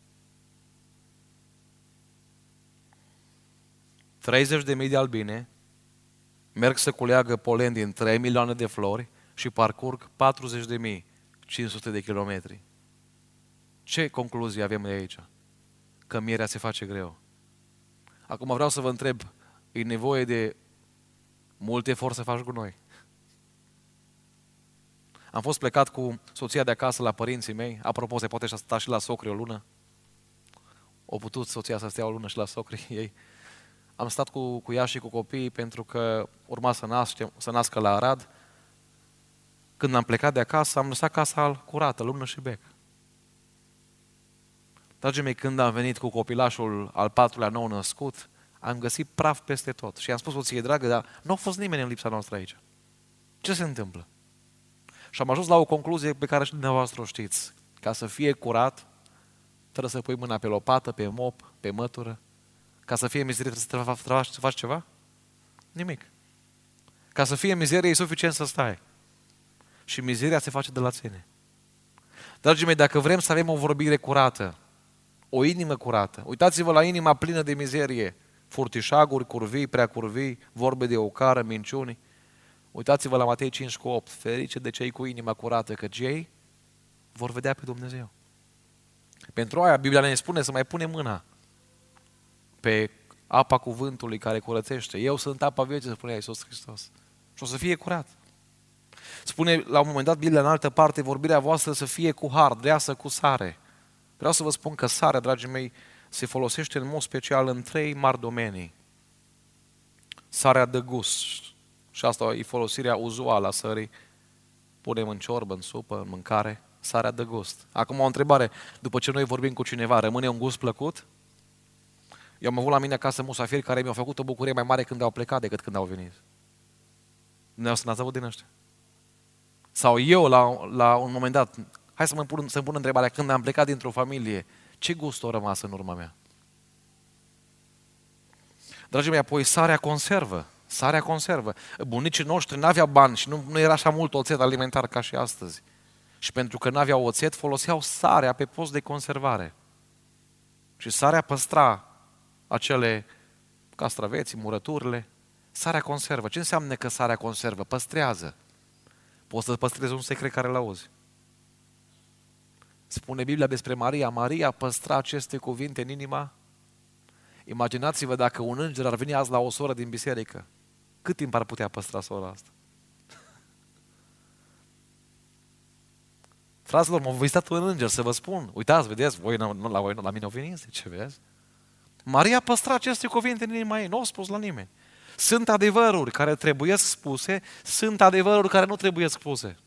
S1: 30.000 de albine merg să culeagă polen din 3 milioane de flori și parcurg 40.500 de kilometri. Ce concluzie avem de aici? Că mierea se face greu. Acum vreau să vă întreb, e nevoie de mult efort să faci gunoi? Am fost plecat cu soția de acasă la părinții mei. Apropo, se poate sta și la socri o lună. O putut soția să stea o lună și la socrii ei. Am stat cu ea și cu copiii pentru că urma să nască la Arad. Când am plecat de acasă, am lăsat casa curată, lumână și bec. Dragii mei, când am venit cu copilașul al 4-lea nou născut, am găsit praf peste tot. Și am spus soției, dragă, dar nu a fost nimeni în lipsa noastră aici. Ce se întâmplă? Și am ajuns la o concluzie pe care și dumneavoastră o știți. Ca să fie curat, trebuie să pui mâna pe lopată, pe mop, pe mătură. Ca să fie mizerie, trebuie să faci ceva? Nimic. Ca să fie mizerie, e suficient să stai. Și mizeria se face de la ține. Dragii mei, dacă vrem să avem o vorbire curată, o inimă curată, uitați-vă la inima plină de mizerie, furtișaguri, curvii, prea curvii, vorbe de ocară, minciuni. Uitați-vă la Matei 5:8, ferice de cei cu inima curată, căci ei vor vedea pe Dumnezeu. Pentru aia Biblia ne spune să mai punem mâna pe apa cuvântului care curățește. Eu sunt apa vieții, spune Iisus Hristos. Și o să fie curat. Spune la un moment dat Biblia în altă parte, vorbirea voastră să fie cu har, dreasă cu sare. Vreau să vă spun că sarea, dragii mei, se folosește în mod special în 3 mari domenii. Sarea de gust. Și asta e folosirea uzuală a sării. Punem în ciorbă, în supă, în mâncare. Sarea de gust. Acum o întrebare. După ce noi vorbim cu cineva, rămâne un gust plăcut? Eu am avut la mine acasă musafiri care mi-au făcut o bucurie mai mare când au plecat decât când au venit. Dumneavoastră n-ați avut din ăștia? Sau eu, la un moment dat, hai să-mi pun întrebarea, când am plecat dintr-o familie, ce gust a rămas în urma mea? Dragii mei, apoi sarea conservă. Sarea conservă. Bunicii noștri n-aveau bani și nu era așa mult oțet alimentar ca și astăzi. Și pentru că n-aveau oțet, foloseau sarea pe post de conservare. Și sarea păstra acele castraveții, murăturile. Sarea conservă. Ce înseamnă că sarea conservă? Păstrează. Poți să păstrezi un secret care îl auzi. Spune Biblia despre Maria. Maria păstra aceste cuvinte în inima. Imaginați-vă dacă un înger ar veni azi la o soră din biserică. Cât timp ar putea păstra sora asta? Fraților, m-a vizitat un înger să vă spun. Uitați, vedeți, la mine au venit, ce vezi? Maria păstra aceste cuvinte în inima ei, nu au spus la nimeni. Sunt adevăruri care trebuie spuse, sunt adevăruri care nu trebuie spuse.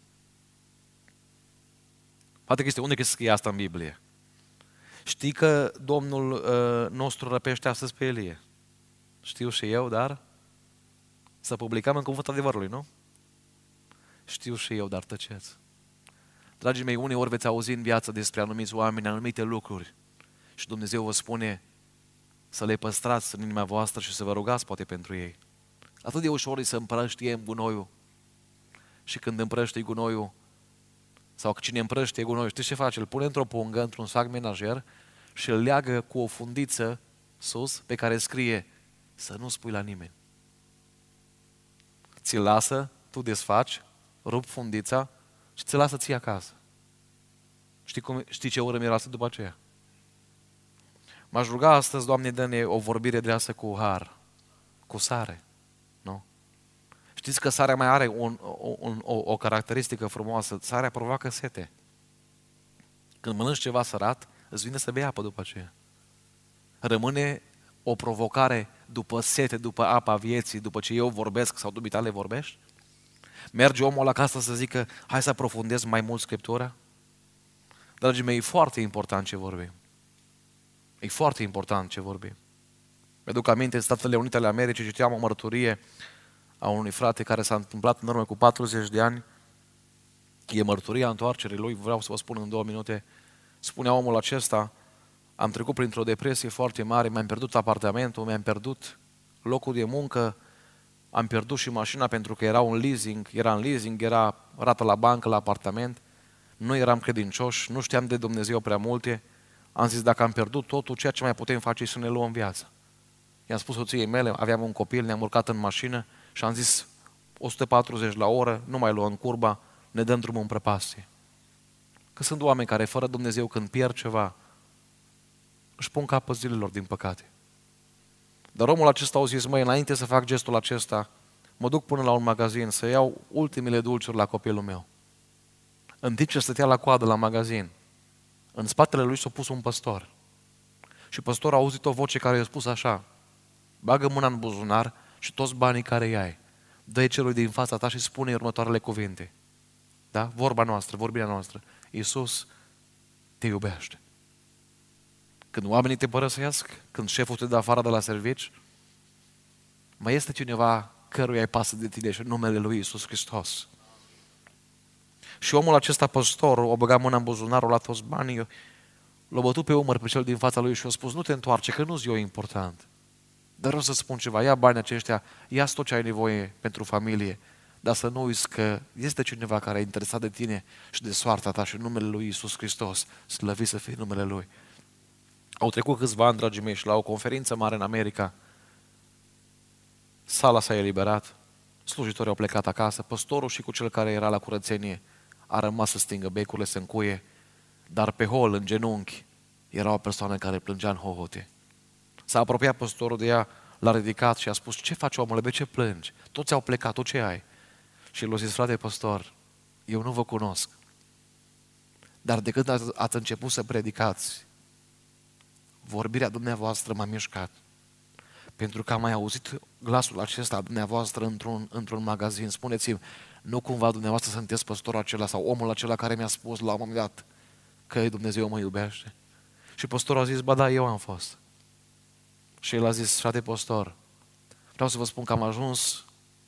S1: Poate că este unde scrie asta în Biblie. Știi că Domnul nostru răpește astăzi pe Elie. Știu și eu, dar să publicăm în cuvântul adevărului, nu? Știu și eu, dar tăceți. Dragii mei, uneori veți auzi în viață despre anumiți oameni, anumite lucruri și Dumnezeu vă spune să le păstrați în inima voastră și să vă rugați poate pentru ei. Atât de ușor e să împrăștiem gunoiul. Și când împrăștii gunoiul, sau cine împrăștie gunoiul, știți ce face? Îl pune într-o pungă, într-un sac menajer și îl leagă cu o fundiță sus pe care scrie să nu spui la nimeni. Ți-l lasă, tu desfaci, rup fundița și ți-l lasă ție acasă. Știi ce ură miroase după aceea? M-aș ruga astăzi, Doamne, dă-ne o vorbire dreasă cu har, cu sare. Nu? Știți că sarea mai are o caracteristică frumoasă. Sarea provoacă sete. Când mănânci ceva sărat, îți vine să bei apă după aceea. Rămâne o provocare după sete, după apa vieții, după ce eu vorbesc sau dumitale vorbești? Merge omul acasă să zică, hai să aprofundez mai mult Scriptura? Dragii mei, e foarte important ce vorbim. E foarte important ce vorbim. Mi-aduc aminte, în Statele Unite ale Americii citeam o mărturie a unui frate care s-a întâmplat în urmă cu 40 de ani. E mărturia întoarcerii lui, vreau să vă spun în 2 minute. Spunea omul acesta, am trecut printr-o depresie foarte mare, mi-am pierdut apartamentul, mi-am pierdut locul de muncă, am pierdut și mașina pentru că era în leasing, era rată la bancă, la apartament, nu eram credincioși, nu știam de Dumnezeu prea multe, am zis dacă am pierdut totul, ceea ce mai putem face e să ne luăm viața. I-am spus soției mele, aveam un copil, ne-am urcat în mașină și am zis 140 la oră, nu mai luăm curba, ne dăm drumul în prăpastie. Că sunt oameni care fără Dumnezeu când pierd ceva, își pun capăt zilelor din păcate. Dar omul acesta au zis, măi, înainte să fac gestul acesta, mă duc până la un magazin să iau ultimele dulciuri la copilul meu. În timp ce stătea la coadă la magazin, în spatele lui s-a pus un păstor. Și păstorul a auzit o voce care i-a spus așa: bagă mâna în buzunar și toți banii care îi ai, dă-i celui din fața ta și spune următoarele cuvinte. Da? Vorba noastră, vorbirea noastră. Iisus te iubește. Când oamenii te părăsesc, când șeful te dă afară de la servici, mai este cineva căruia îi pasă de tine și numele lui Iisus Hristos. Și omul acesta, păstorul, o băga mâna în buzunar, o luat toți banii, l-a bătut pe umăr pe cel din fața lui și a spus: nu te întoarce, că nu-ți eu important. Dar vreau să spun ceva, ia banii aceștia, ia-ți tot ce ai nevoie pentru familie, dar să nu uiți că este cineva care e interesat de tine și de soarta ta și numele lui Iisus Hristos, slăvit să fie numele Lui. Au trecut câțiva ani, dragii mei, și la o conferință mare în America, sala s-a eliberat, slujitorii au plecat acasă, păstorul și cu cel care era la curățenie a rămas să stingă becurile, să încuie, dar pe hol, în genunchi, era o persoană care plângea în hohote. S-a apropiat păstorul de ea, l-a ridicat și a spus: ce faci, omule, de ce plângi? Toți au plecat, tu ce ai? Și el a zis: frate păstor, eu nu vă cunosc, dar de când ați început să predicați, vorbirea dumneavoastră m-a mișcat. Pentru că am mai auzit glasul acesta a dumneavoastră într-un magazin. Spuneți-mi, nu cumva dumneavoastră sunteți păstorul acela sau omul acela care mi-a spus la un moment dat că Dumnezeu mă iubește? Și păstorul a zis: ba da, eu am fost. Și el a zis: frate păstor, vreau să vă spun că am ajuns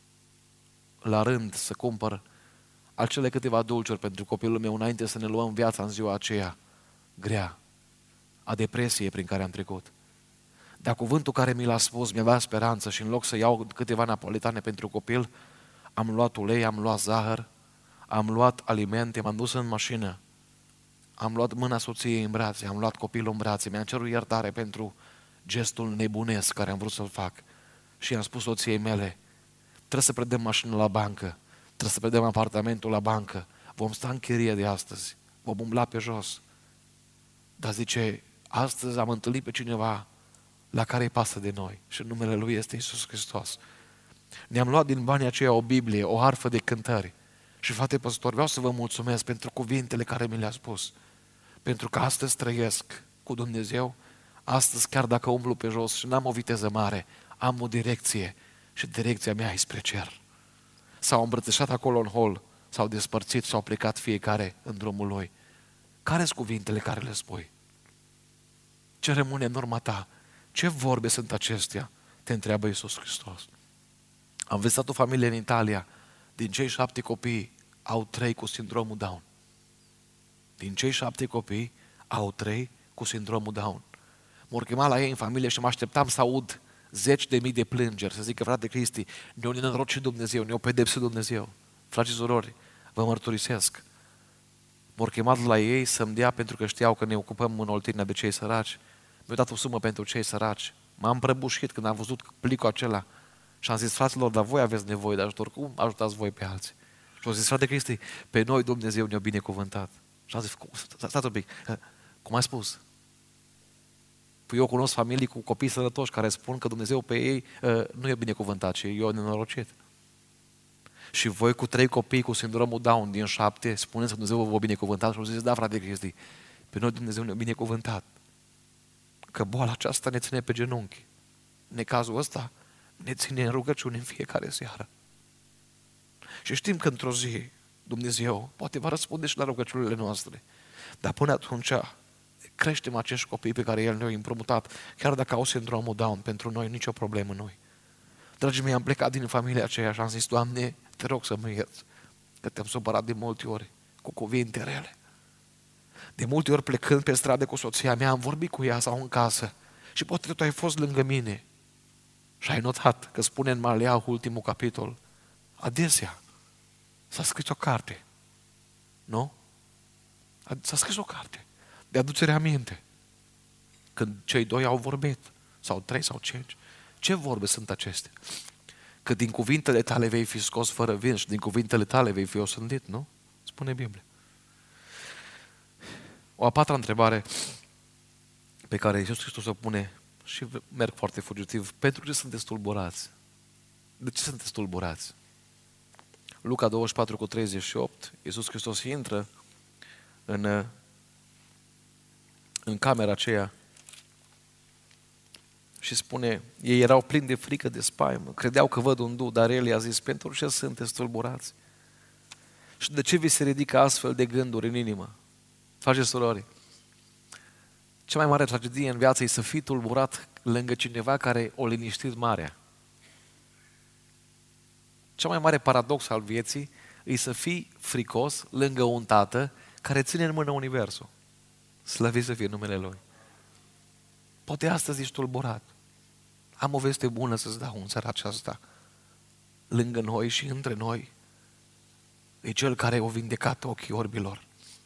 S1: la rând să cumpăr acele câteva dulciuri pentru copilul meu înainte să ne luăm viața în ziua aceea grea, a depresiei prin care am trecut. Dar cuvântul care mi l-a spus mi-a dat speranță și în loc să iau câteva napolitane pentru copil, am luat ulei, am luat zahăr, am luat alimente, m-am dus în mașină, am luat mâna soției în brațe, am luat copilul în brațe, mi-am cerut iertare pentru gestul nebunesc care am vrut să-l fac și i-am spus soției mele: trebuie să predăm mașina la bancă, trebuie să predăm apartamentul la bancă, vom sta în chirie de astăzi, vom umbla pe jos. Dar zice, astăzi am întâlnit pe cineva la care îi pasă de noi și numele Lui este Iisus Hristos. Ne-am luat din banii aceia o Biblie, o harfă de cântări. Și frate păstor, vreau să vă mulțumesc pentru cuvintele care mi le-a spus. Pentru că astăzi trăiesc cu Dumnezeu, astăzi chiar dacă umblu pe jos și n-am o viteză mare, am o direcție și direcția mea e spre cer. S-au îmbrățișat acolo în hol, s-au despărțit, s-au plecat fiecare în drumul lui. Care-s cuvintele care le spui? Ce rămâne în urma ta? Ce vorbe sunt acestea? Te întreabă Iisus Hristos. Am vizitat o familie în Italia. Din cei 7 copii, au 3 cu sindromul Down. Din cei 7 copii, au 3 cu sindromul Down. M-au chemat la ei în familie și mă așteptam să aud 10.000 de plângeri, să zică: frate Cristi, ne-o nenorocit Dumnezeu, ne-o pedepsit Dumnezeu. Frați și surori, vă mărturisesc. M-au chemat la ei să-mi dea, pentru că știau că ne ocupăm în Oltenia de cei săraci. Mi-au dat o sumă pentru cei săraci. M-am prăbușit când am văzut plicul acela și am zis: fraților, dar voi aveți nevoie de ajutor, cum ajutați voi pe alții? Și au zis: frate Cristi, pe noi Dumnezeu ne-a binecuvântat. Și am zis: stați un pic, cum ai spus? Păi eu cunosc familii cu copii sănătoși care spun că Dumnezeu pe ei nu e binecuvântat, ci eu nenorocit. Și voi cu 3 copii cu sindromul Down din 7, spuneți că Dumnezeu vă binecuvântat? Și au zis: da, frate Cristi, pe noi Dumnezeu ne-a binecuvântat. Că boala aceasta ne ține pe genunchi. Necazul ăsta ne ține în rugăciune în fiecare seară. Și știm că într-o zi Dumnezeu poate va răspunde și la rugăciunile noastre. Dar până atunci creștem acești copii pe care El ne-a împrumutat, chiar dacă au sindromul Down, pentru noi nicio problemă nu-i. Dragii mei, am plecat din familia aceea și am zis: Doamne, te rog să mă ierți, că te-am supărat de multe ori cu cuvinte rele. De multe ori plecând pe stradă cu soția mea, am vorbit cu ea sau în casă și poate tu ai fost lângă mine și ai notat că spune în Maleah, ultimul capitol, adesea s-a scris o carte, nu? S-a scris o carte de aducere aminte. Când cei 2 au vorbit, sau 3 sau 5, ce vorbe sunt acestea? Că din cuvintele tale vei fi scos fără vin și din cuvintele tale vei fi osândit, nu? Spune Biblia. O a 4-a întrebare pe care Iisus Hristos o pune și merg foarte fugitiv: pentru ce sunteți tulburați? De ce sunteți tulburați? Luca 24:38, Iisus Hristos intră în camera aceea și spune, ei erau plini de frică, de spaimă, credeau că văd un duh, dar el i-a zis, pentru ce sunteți tulburați? Și de ce vi se ridică astfel de gânduri în inimă? Faceți, surori, cea mai mare tragedie în viață e să fii tulburat lângă cineva care o liniștit marea. Cea mai mare paradox al vieții e să fii fricos lângă un tată care ține în mână universul. Slăvit să fie numele Lui. Poate astăzi ești tulburat. Am o veste bună să-ți dau în seara aceasta. Lângă noi și între noi e Cel care a vindecat ochii orbilor.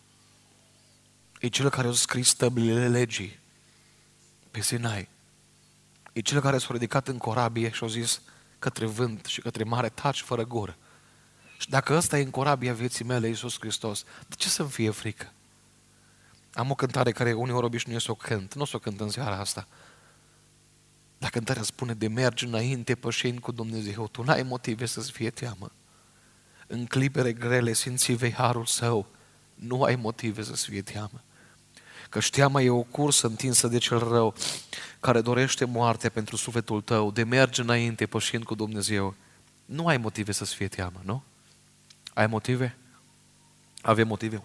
S1: E Cel care a scris stăbilele legii pe Sinai. E Cel care s-a ridicat în corabie și a zis către vânt și către mare, taci fără gură. Și dacă ăsta e în corabia vieții mele, Iisus Hristos, de ce să-mi fie frică? Am o cântare care uneori obișnuiesc să o cânt, nu o să o cânt în seara asta. Dar cântarea spune, de mergi înainte pășind cu Dumnezeu, tu n-ai motive să-ți fie teamă. În clipele grele simți vei harul Său, nu ai motive să-ți fie teamă. Că teama e o cursă întinsă de cel rău, care dorește moartea pentru sufletul tău, de mergi înainte pășind cu Dumnezeu. Nu ai motive să-ți fie teamă, nu? Ai motive? Avem motive?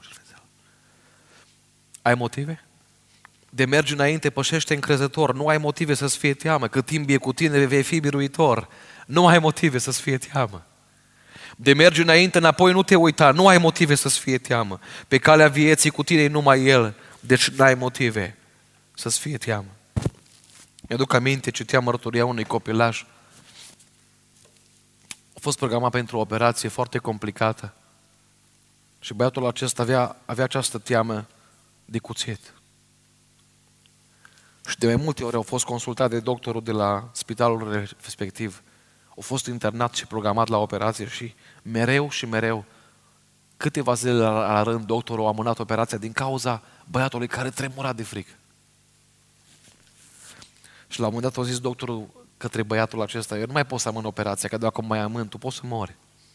S1: Ai motive? De mergi înainte, pășește încrezător, nu ai motive să-ți fie teamă, cât timp e cu tine vei fi biruitor, nu ai motive să-ți fie teamă. De mergi înainte, înapoi nu te uita, nu ai motive să-ți fie teamă. Pe calea vieții cu tine e numai El, deci n-ai motive să-ți fie teamă. Mi-aduc aminte, citeam mărturia unui copilaș. A fost programat pentru o operație foarte complicată și băiatul acesta avea această teamă de cuțit. Și de mai multe ori au fost consultat de doctorul de la spitalul respectiv. Au fost internat și programat la operație și mereu, câteva zile la rând, doctorul a amânat operația din cauza băiatului care tremura de frică. Și la un moment dat a zis doctorul către băiatul acesta, eu nu mai pot să amân operația, că dacă mai amân, tu poți să mori.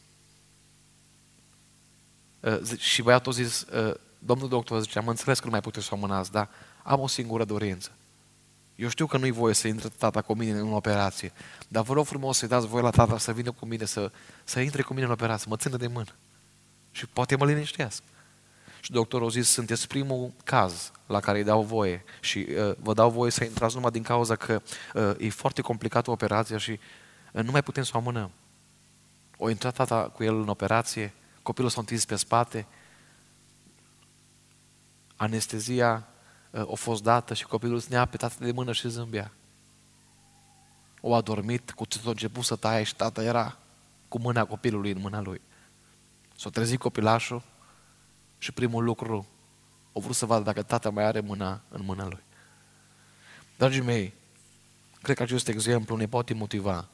S1: Și băiatul a zis, domnul doctor, zice, am înțeles că nu mai puteți să o amânați, dar am o singură dorință. Eu știu că nu-i voie să intre tata cu mine în operație, dar vă rog frumos să-i dați voie la tata să vină cu mine, să intre cu mine în operație, mă țină de mână. Și poate mă liniștească. Și doctorul a zis, sunteți primul caz la care îi dau voie și vă dau voie să intrați numai din cauza că e foarte complicată operația și nu mai putem să o amânăm. O intrat tata cu el în operație, copilul s-a întins pe spate, anestezia a fost dată și copilul ținea pe tata de mână și zâmbea. O adormit, cuțitul a început să taie și tata era cu mâna copilului în mâna lui. S-a trezit copilașul și primul lucru a vrut să vadă dacă tata mai are mâna în mâna lui. Dragii mei, cred că acest exemplu ne poate motiva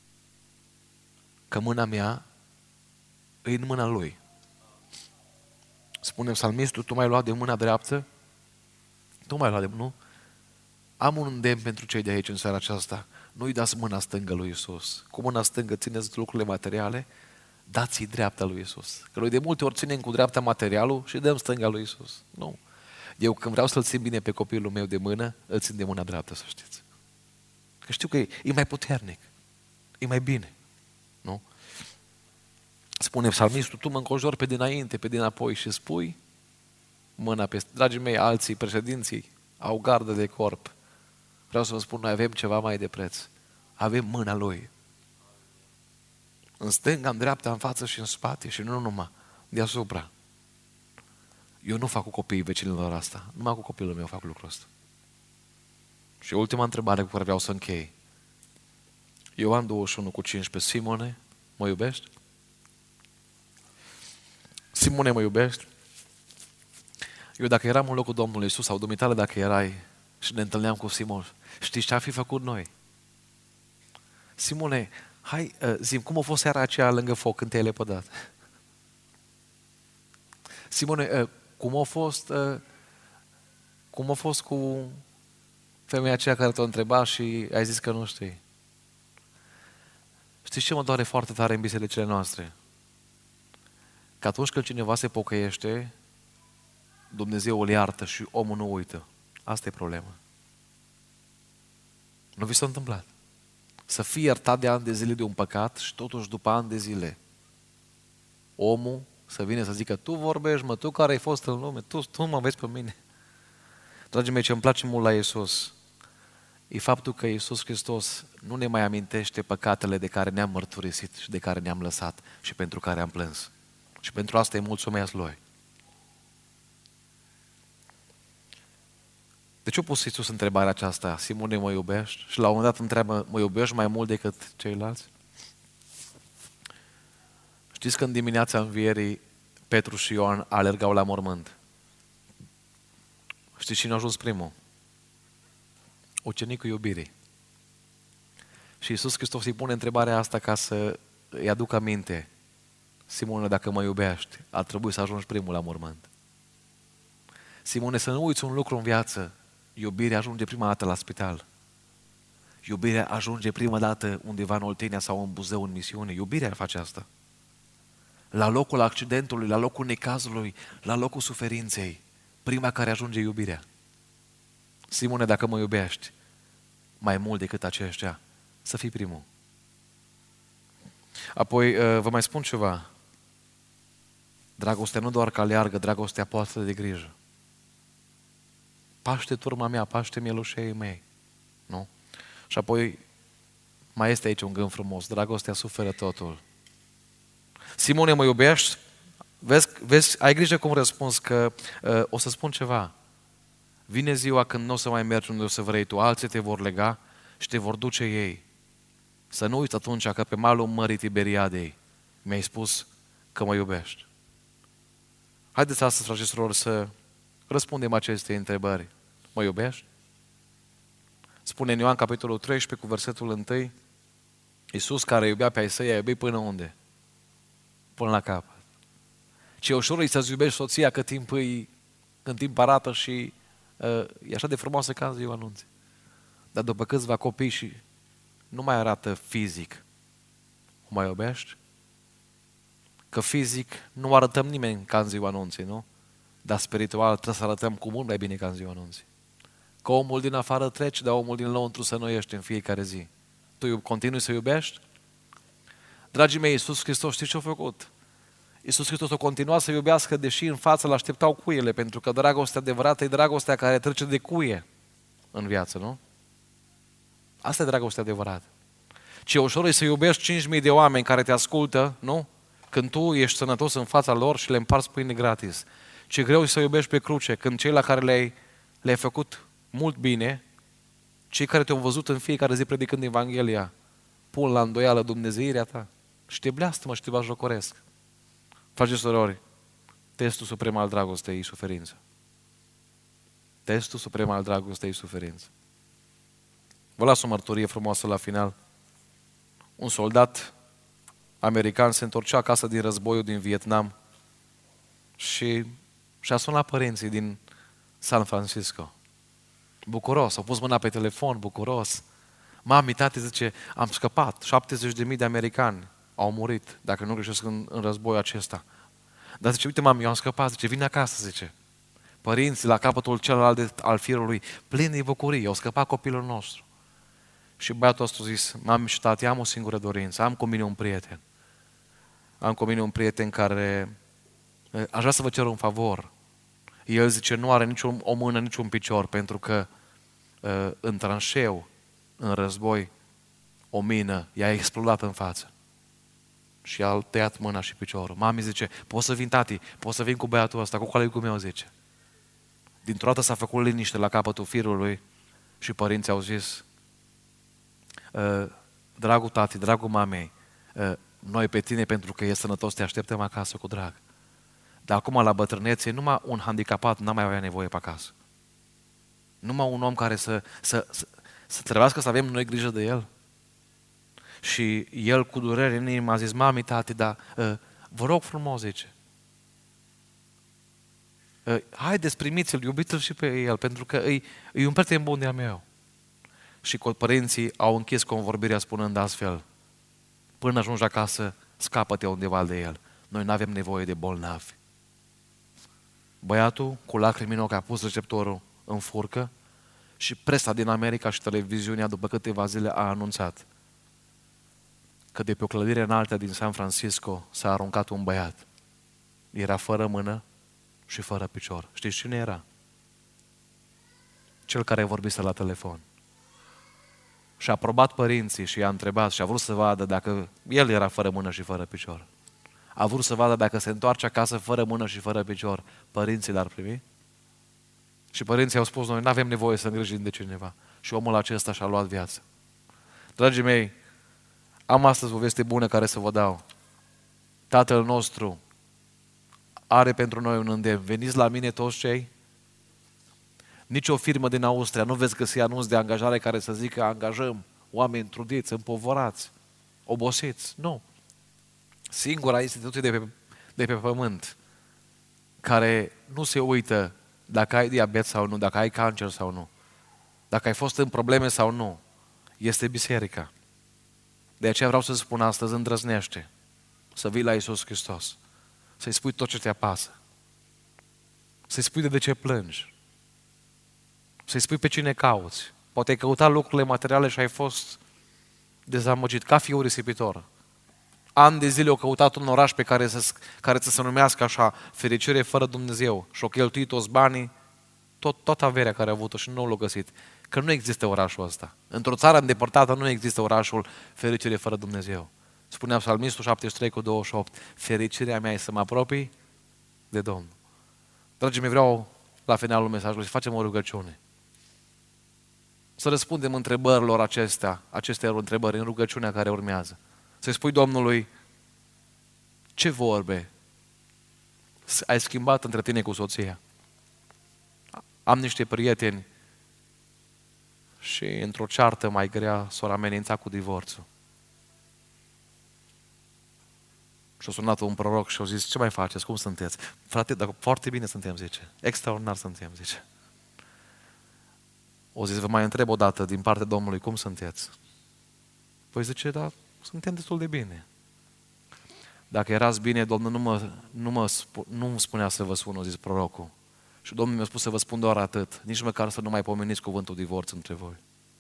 S1: că mâna mea e în mâna lui. Spune psalmistul, tu m-ai luat de mâna dreaptă? Tu m-ai luat de mână, nu? Am un îndemn pentru cei de aici în seara aceasta. Nu-i dați mâna stângă lui Iisus. Cu mâna stângă țineți lucrurile materiale, dați-i dreapta lui Iisus. Că noi de multe ori ținem cu dreapta materialul și dăm stânga lui Iisus. Nu. Eu când vreau să-l țin bine pe copilul meu de mână, îl țin de mâna dreaptă, să știți. Că știu că e mai puternic. E mai bine. Nu? Spune psalmistul, tu mă înconjori pe dinainte, pe dinapoi și spui mâna peste. Dragii mei, alții, președinții, au gardă de corp. Vreau să vă spun, noi avem ceva mai de preț. Avem mâna Lui. În stânga, în dreapta, în față și în spate și nu numai, deasupra. Eu nu fac cu copiii vecinilor asta. Numai cu copilul meu fac lucrul ăsta. Și ultima întrebare cu care vreau să închei. Ioan 21:15. Simone, mă iubești? Simone, mă iubești? Eu dacă eram în locul Domnului Iisus sau dumitale dacă erai și ne întâlneam cu Simon, știi ce ar fi făcut noi? Simone, hai, zi-mi, cum a fost seara aceea lângă foc când te-ai lepădat? Simone, cum a fost cu femeia aceea care te-a întrebat și ai zis că nu știi? Știți ce mă doare foarte tare în bisericile noastre? Că atunci când cineva se pocăiește, Dumnezeu îl iartă și omul nu uită. Asta e problema. Nu vi s-a întâmplat? Să fii iertat de ani de zile de un păcat și totuși după ani de zile omul să vină să zică: tu vorbești, mă, tu care ai fost în lume, tu mă vezi pe mine. Dragii mei, ce îmi place mult la Iisus e faptul că Iisus Hristos nu ne mai amintește păcatele de care ne-am mărturisit și de care ne-am lăsat și pentru care am plâns. Și pentru asta îi mulțumesc Lui. De ce a pus Iisus întrebarea aceasta? Simone, mă iubești? Și la un moment dat întreabă: mă iubești mai mult decât ceilalți? Știți că în dimineața învierii Petru și Ioan alergau la mormânt. Știți cine a ajuns primul? Ucenicul iubirii. Și Iisus Hristos îi pune întrebarea asta ca să îi aducă aminte: Simone, dacă mă iubești, ar trebui să ajungi primul la mormânt. Simone, să nu uiți un lucru în viață: iubirea ajunge prima dată la spital. Iubirea ajunge prima dată undeva în Oltenia sau în Buzău, în misiune. Iubirea face asta. La locul accidentului, la locul necazului, la locul suferinței, prima care ajunge iubirea. Simone, dacă mă iubești mai mult decât aceștia, să fii primul. Apoi, vă mai spun ceva. Dragostea nu doar că aleargă, dragostea poartă de grijă. Paște turma mea, paște mielușei mei. Nu? Și apoi, mai este aici un gând frumos: dragostea suferă totul. Simone, mă iubești? Vezi, ai grijă cum răspunzi, că o să spun ceva. Vine ziua când nu o să mai mergi unde o să vrei tu, alții te vor lega și te vor duce ei. Să nu uiți atunci că pe malul Mării Tiberiadei mi-ai spus că mă iubești. Haideți astăzi, frate și surori, să răspundem aceste întrebări. Mă iubești? Spune în Ioan capitolul 13 cu versetul 1: Iisus, care iubea pe ai săi, a iubit până unde? Până la capăt. Ce ușor e să-ți iubești soția când timp arată și e așa de frumoasă ca în ziua anunții. Dar după câțiva copii și nu mai arată fizic, o mai iubești? Că fizic nu arătăm nimeni ca în ziua anunții, nu? Dar spiritual trebuie să arătăm cu mult mai bine ca în ziua anunții. Că omul din afară trece, dar omul din lăuntru să înnoiește în fiecare zi. Tu continui să iubești? Dragii mei, Iisus Hristos, știți ce a făcut? Iisus Hristos a continuat să iubească, deși în față l-așteptau cuiele, pentru că dragostea adevărată e dragostea care trece de cuie în viață, nu? Asta e dragostea adevărată. Ce ușor e să iubești 5.000 de oameni care te ascultă, nu? Când tu ești sănătos în fața lor și le împarți pâine gratis. Ce greu e să iubești pe cruce, când cei la care le-ai făcut mult bine, cei care te-au văzut în fiecare zi predicând Evanghelia, pun la îndoială dumnezeirea ta și te bleastămă și te bajocoresc. Frate și surori, testul suprem al dragostei e suferință. Testul suprem al dragostei e suferință. Vă las o mărturie frumoasă la final. Un soldat american se întorcea acasă din războiul din Vietnam și și-a sunat părinții din San Francisco. Bucuros, au pus mâna pe telefon, bucuros. Mami, tati, zice, am scăpat, 70.000 de americani au murit, dacă nu greșesc, în războiul acesta. Dar zice, uite mami, eu am scăpat, zice, vine acasă, zice. Părinții la capătul celălalt al firului, plini de bucurie, au scăpat copilul nostru. Și băiatul ăsta a zis, mami și tati, am o singură dorință, am cu mine un prieten. Am cu mine un prieten care aș vrea să vă cer un favor. El zice, nu are o mână, niciun picior, pentru că în tranșeu, în război, o mină i-a explodat în față. Și i-a tăiat mâna și piciorul. Mami zice, poți să vin, tati, poți să vin cu băiatul ăsta, cu colegul meu, zice. Dintr-o dată s-a făcut liniște la capătul firului și părinții au zis, dragul tati, dragul mamei, noi pe tine, pentru că e sănătos, te așteptăm acasă cu drag. Dar acum, la bătrânețe, numai un handicapat n-a mai avea nevoie pe acasă. Numai un om care să trebuiască să avem noi grijă de el. Și el, cu durere în inimă, a zis, mami, tati, dar vă rog frumos, zice, haideți, primiți-l, iubiți-l și pe el, pentru că e un prieten bun de-al meu. Și părinții au închis convorbirea spunând astfel, până ajungi acasă, scapă-te undeva de el. Noi nu avem nevoie de bolnavi. Băiatul cu lacrimi în ochi a pus receptorul în furcă și presa din America și televiziunea după câteva zile a anunțat că de pe o clădire înaltă din San Francisco s-a aruncat un băiat. Era fără mână și fără picior. Știți cine era? Cel care vorbise la telefon. Și a probat părinții și i-a întrebat și a vrut să vadă dacă el era fără mână și fără picior. A vrut să vadă dacă se întoarce acasă fără mână și fără picior. Părinții l-ar primi? Și părinții au spus, noi nu avem nevoie să îngrijim de cineva. Și omul acesta și-a luat viața. Dragii mei, am astăzi o veste bună care să vă dau. Tatăl nostru are pentru noi un îndemn. Veniți la mine toți cei. Nici o firmă din Austria nu veți găsi anunț de angajare care să zică angajăm oameni trudiți, împovorați, obosiți. Nu. Singura instituție de pe pământ care nu se uită dacă ai diabet sau nu, dacă ai cancer sau nu, dacă ai fost în probleme sau nu, este biserica. De aceea vreau să spun astăzi, îndrăznește să vii la Iisus Hristos, să-i spui tot ce te apasă, să-i spui de ce plângi, să-i spui pe cine cauți. Poate ai căutat lucrurile materiale și ai fost dezamăgit, ca fiul risipitor. Ani de zile au căutat un oraș pe care să se numească așa, fericire fără Dumnezeu. Și-au cheltuit toți banii, toată averea care a avut-o și nu l-au găsit. Că nu există orașul ăsta. Într-o țară îndepărtată nu există orașul fericire fără Dumnezeu. Spunea Psalmistul 73:28, fericirea mea e să mă apropii de Domnul. Dragii mei, vreau la finalul mesajului să facem o rugăciune. Să răspundem întrebărilor acestea întrebări în rugăciunea care urmează. Să-i spui Domnului, ce vorbe ai schimbat între tine cu soția? Am niște prieteni și într-o ceartă mai grea s-au amenințat cu divorțul. Și-a sunat un proroc și a zis, ce mai faceți? Cum sunteți? Frate, dacă foarte bine suntem, zice. Extraordinar suntem, zice. O zis, vă mai întreb o dată din partea Domnului, cum sunteți? Păi zice, da, suntem destul de bine. Dacă erați bine, Domnul nu îmi spunea să vă spun, a zis prorocul. Și Domnul mi-a spus să vă spun doar atât, nici măcar să nu mai pomeniți cuvântul divorț între voi.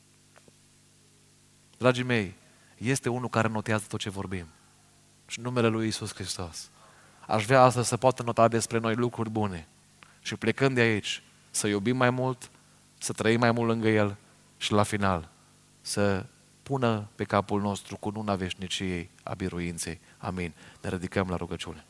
S1: Dragii mei, este unul care notează tot ce vorbim. Și numele lui Iisus Hristos. Aș vrea astăzi să poată nota despre noi lucruri bune. Și plecând de aici, să iubim mai mult, să trăim mai mult lângă El și la final să pună pe capul nostru cununa veșniciei a biruinței. Amin. Ne ridicăm la rugăciune.